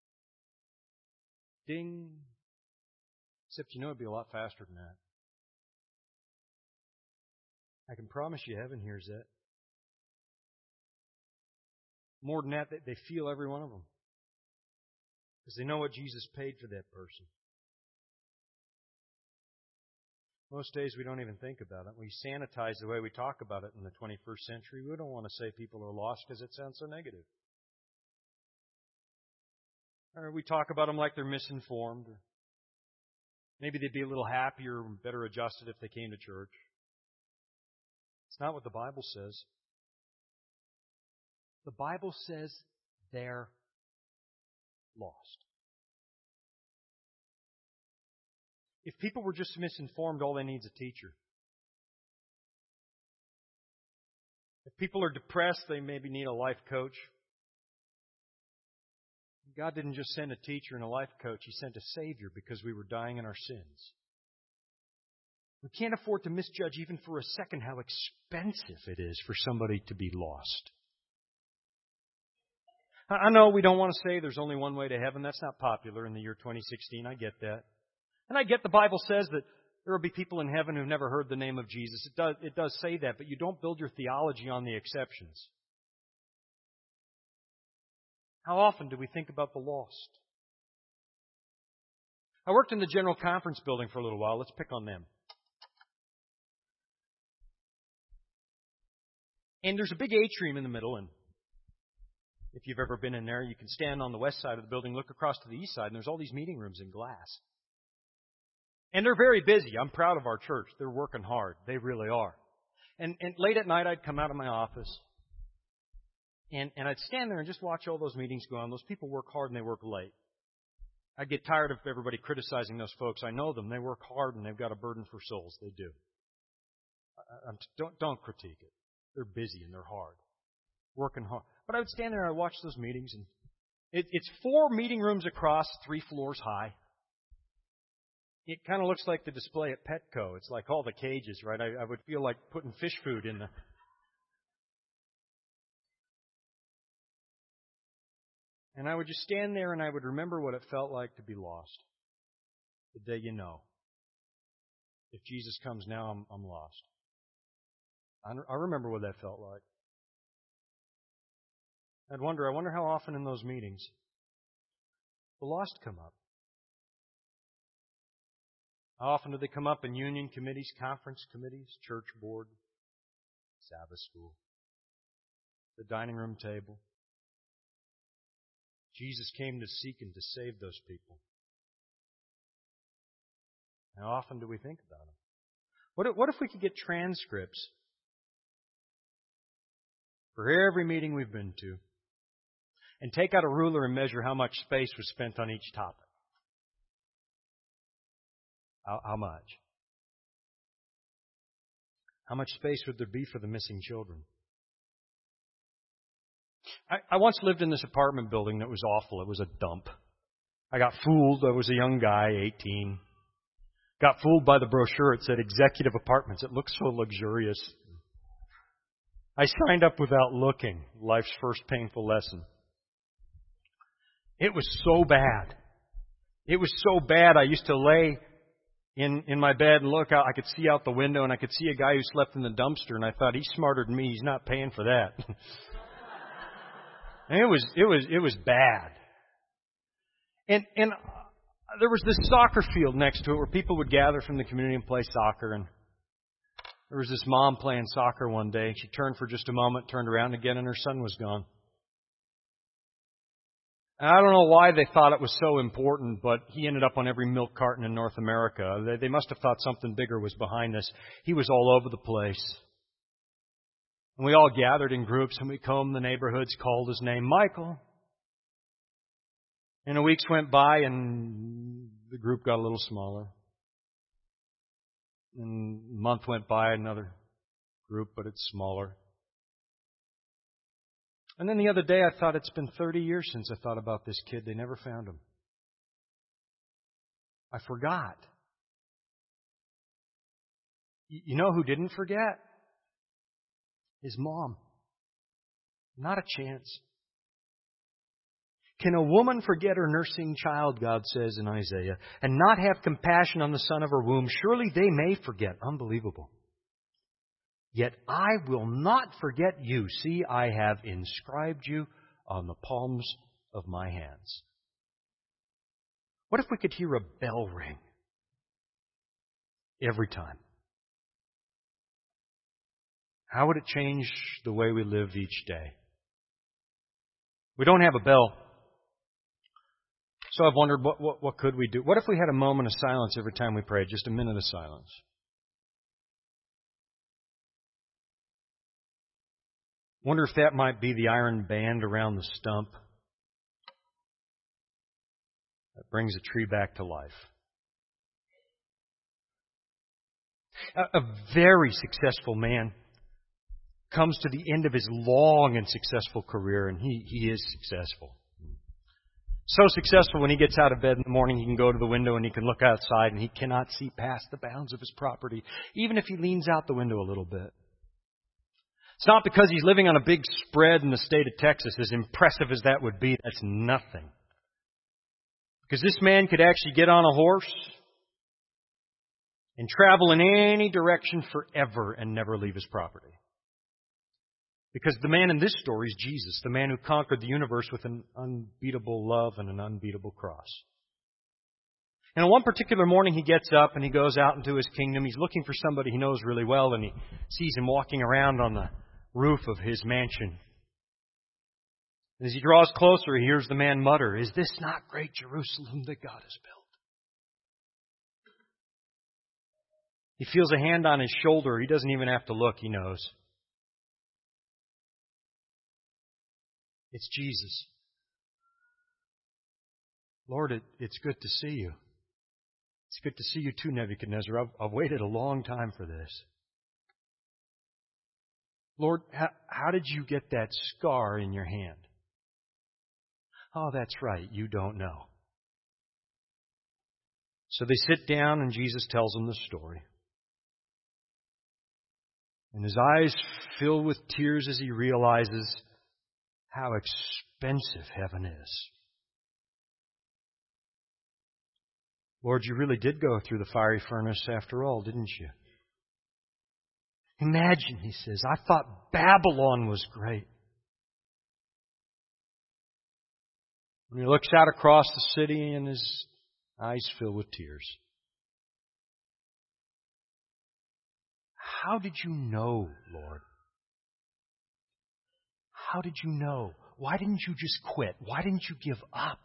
Ding. Except you know it'd be a lot faster than that. I can promise you heaven hears that. More than that, they feel every one of them. Because they know what Jesus paid for that person. Most days we don't even think about it. We sanitize the way we talk about it in the twenty-first century. We don't want to say people are lost because it sounds so negative. Or we talk about them like they're misinformed. Or maybe they'd be a little happier and better adjusted if they came to church. It's not what the Bible says. The Bible says they're lost. If people were just misinformed, all they need is a teacher. If people are depressed, they maybe need a life coach. God didn't just send a teacher and a life coach. He sent a Savior because we were dying in our sins. We can't afford to misjudge even for a second how expensive it is for somebody to be lost. I know we don't want to say there's only one way to heaven. That's not popular in the year twenty sixteen. I get that. And I get the Bible says that there will be people in heaven who've never heard the name of Jesus. It does, it does say that, but you don't build your theology on the exceptions. How often do we think about the lost? I worked in the General Conference building for a little while. Let's pick on them. And there's a big atrium in the middle, and if you've ever been in there, you can stand on the west side of the building, look across to the east side, and there's all these meeting rooms in glass. And they're very busy. I'm proud of our church. They're working hard. They really are. And, and late at night, I'd come out of my office, and, and I'd stand there and just watch all those meetings go on. Those people work hard and they work late. I get tired of everybody criticizing those folks. I know them. They work hard and they've got a burden for souls. They do. I, I'm, don't, don't critique it. They're busy and they're hard. Working hard. But I would stand there and I'd watch those meetings, and it, it's four meeting rooms across, three floors high. It kind of looks like the display at Petco. It's like all the cages, right? I, I would feel like putting fish food in the... And I would just stand there and I would remember what it felt like to be lost. The day you know. If Jesus comes now, I'm, I'm lost. I, I remember what that felt like. I'd wonder, I wonder how often in those meetings the lost come up. How often do they come up in union committees, conference committees, church board, Sabbath school, the dining room table? Jesus came to seek and to save those people. How often do we think about them? What if, what if we could get transcripts for every meeting we've been to? and take out a ruler and measure how much space was spent on each topic. How, how much? How much space would there be for the missing children? I, I once lived in this apartment building that was awful. It was a dump. I got fooled. I was a young guy, eighteen. Got fooled by the brochure. It said executive apartments. It looked so luxurious. I signed up without looking. Life's first painful lesson. It was so bad. It was so bad. I used to lay in, in my bed and look out. I could see out the window, and I could see a guy who slept in the dumpster, and I thought, he's smarter than me. He's not paying for that. And it was, it was, it was bad. And, and there was this soccer field next to it where people would gather from the community and play soccer. And there was this mom playing soccer one day. She turned for just a moment, turned around again, and her son was gone. And I don't know why they thought it was so important, but he ended up on every milk carton in North America. They, they must have thought something bigger was behind this. He was all over the place. And we all gathered in groups, and we combed the neighborhoods, called his name, Michael. And the weeks went by, and the group got a little smaller. And a month went by, another group, but it's smaller. And then the other day I thought, it's been thirty years since I thought about this kid. They never found him. I forgot. You know who didn't forget? His mom. Not a chance. Can a woman forget her nursing child, God says in Isaiah, and not have compassion on the son of her womb? Surely they may forget. Unbelievable. Yet I will not forget you. See, I have inscribed you on the palms of my hands. What if we could hear a bell ring every time? How would it change the way we live each day? We don't have a bell. So I've wondered, what, what, what could we do? What if we had a moment of silence every time we prayed? Just a minute of silence. Wonder if that might be the iron band around the stump that brings a tree back to life. A, a very successful man comes to the end of his long and successful career, and he, he is successful. So successful, when he gets out of bed in the morning, he can go to the window and he can look outside, and he cannot see past the bounds of his property, even if he leans out the window a little bit. It's not because he's living on a big spread in the state of Texas, as impressive as that would be. That's nothing. Because this man could actually get on a horse and travel in any direction forever and never leave his property. Because the man in this story is Jesus, the man who conquered the universe with an unbeatable love and an unbeatable cross. And on one particular morning, he gets up and he goes out into his kingdom. He's looking for somebody he knows really well, and he sees him walking around on the roof of his mansion. And as he draws closer, he hears the man mutter, "Is this not great Jerusalem that God has built?" He feels a hand on his shoulder. He doesn't even have to look. He knows. It's Jesus. "Lord, it, it's good to see you." "It's good to see you too, Nebuchadnezzar. I've, I've waited a long time for this." "Lord, how, how did you get that scar in your hand?" "Oh, that's right. You don't know." So they sit down and Jesus tells them the story. And his eyes fill with tears as he realizes how expensive heaven is. "Lord, you really did go through the fiery furnace after all, didn't you?" "Imagine," he says, "I thought Babylon was great." When he looks out across the city and his eyes fill with tears. "How did you know, Lord? How did you know? Why didn't you just quit? Why didn't you give up?"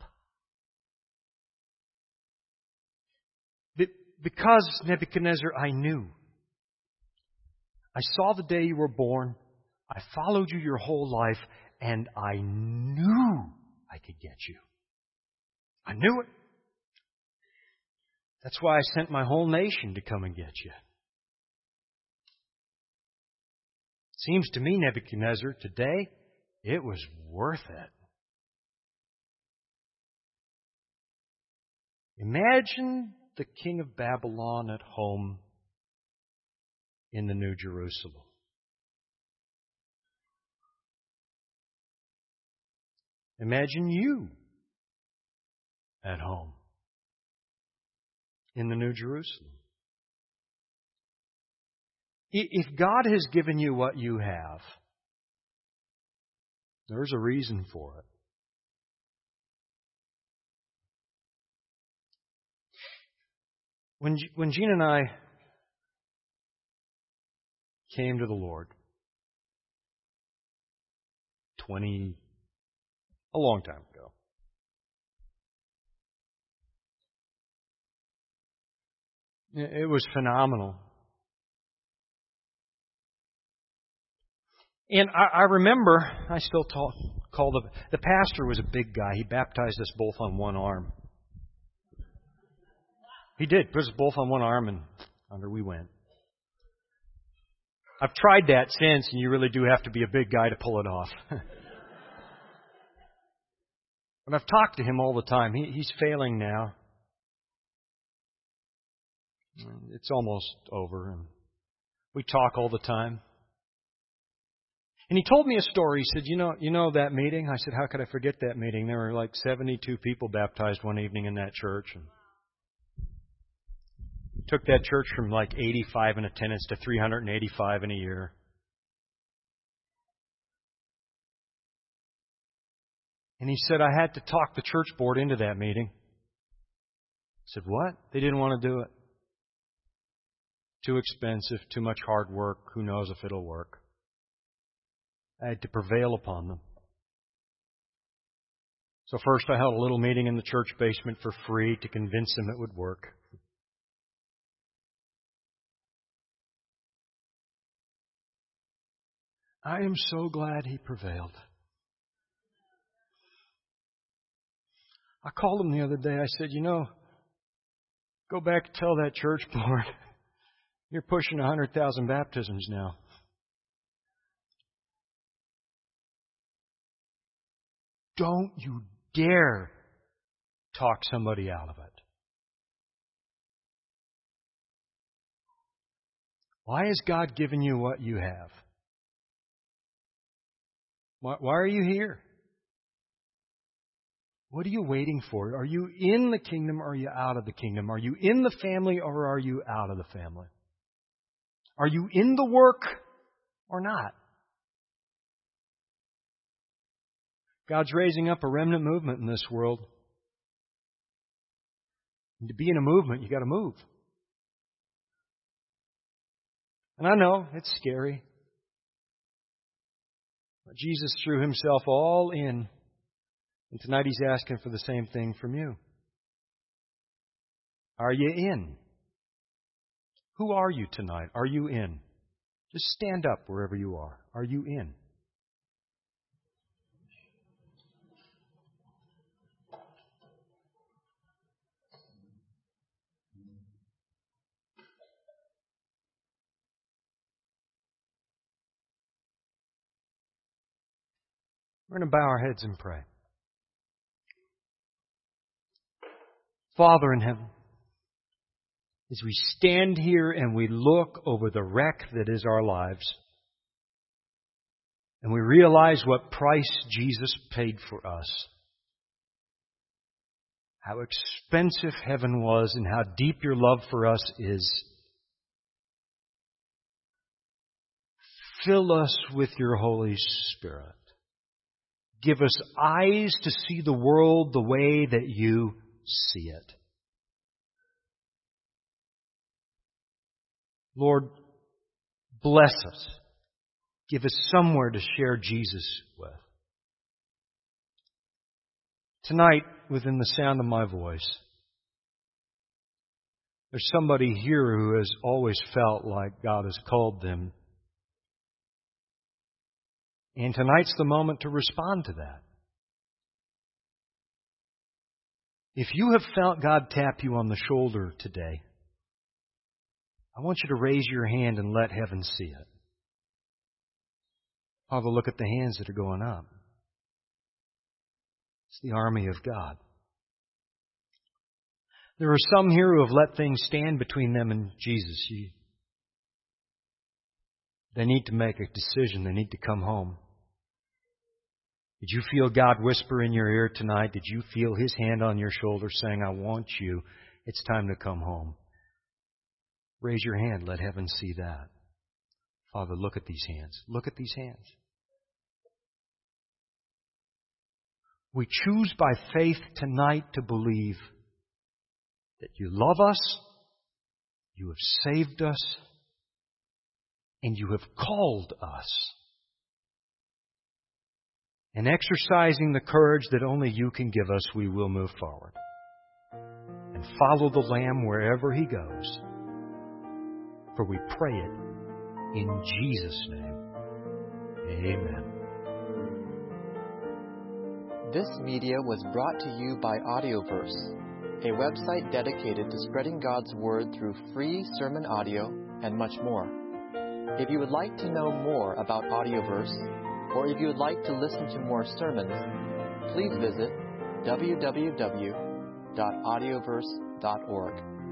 "Because, Nebuchadnezzar, I knew. I saw the day you were born. I followed you your whole life, and I knew I could get you. I knew it. That's why I sent my whole nation to come and get you. Seems to me, Nebuchadnezzar, today, it was worth it. Imagine the king of Babylon at home in the New Jerusalem. Imagine you at home in the New Jerusalem. If God has given you what you have, there's a reason for it. When when Gene and I came to the Lord, twenty, a long time ago, it was phenomenal. And I, I remember, I still talk, call the, the pastor was a big guy. He baptized us both on one arm. He did. Put us both on one arm and under we went. I've tried that since, and you really do have to be a big guy to pull it off. But I've talked to him all the time. He, he's failing now. It's almost over. And we talk all the time. And he told me a story. He said, you know, you know that meeting? I said, how could I forget that meeting? There were like seventy-two people baptized one evening in that church. And took that church from like eighty-five in attendance to three hundred eighty-five in a year. And he said, I had to talk the church board into that meeting. I said, what? They didn't want to do it. Too expensive, too much hard work. Who knows if it'll work? I had to prevail upon them. So first I held a little meeting in the church basement for free to convince them it would work. I am so glad he prevailed. I called him the other day. I said, you know, go back and tell that church board, you're pushing one hundred thousand baptisms now. Don't you dare talk somebody out of it. Why has God given you what you have? Why, why are you here? What are you waiting for? Are you in the kingdom or are you out of the kingdom? Are you in the family or are you out of the family? Are you in the work or not? God's raising up a remnant movement in this world. And to be in a movement, you got to move. And I know it's scary. But Jesus threw himself all in. And tonight he's asking for the same thing from you. Are you in? Who are you tonight? Are you in? Just stand up wherever you are. Are you in? We're going to bow our heads and pray. Father in heaven, as we stand here and we look over the wreck that is our lives, and we realize what price Jesus paid for us, how expensive heaven was and how deep your love for us is, fill us with your Holy Spirit. Give us eyes to see the world the way that you see it. Lord, bless us. Give us somewhere to share Jesus with. Tonight, within the sound of my voice, there's somebody here who has always felt like God has called them. And tonight's the moment to respond to that. If you have felt God tap you on the shoulder today, I want you to raise your hand and let heaven see it. Father, look at the hands that are going up. It's the army of God. There are some here who have let things stand between them and Jesus. You, they need to make a decision. They need to come home. Did you feel God whisper in your ear tonight? Did you feel His hand on your shoulder saying, I want you. It's time to come home. Raise your hand. Let heaven see that. Father, look at these hands. Look at these hands. We choose by faith tonight to believe that you love us, you have saved us, and you have called us. And exercising the courage that only you can give us, we will move forward and follow the Lamb wherever He goes. For we pray it in Jesus' name. Amen. This media was brought to you by Audioverse, a website dedicated to spreading God's Word through free sermon audio and much more. If you would like to know more about Audioverse, or if you would like to listen to more sermons, please visit w w w dot audioverse dot org.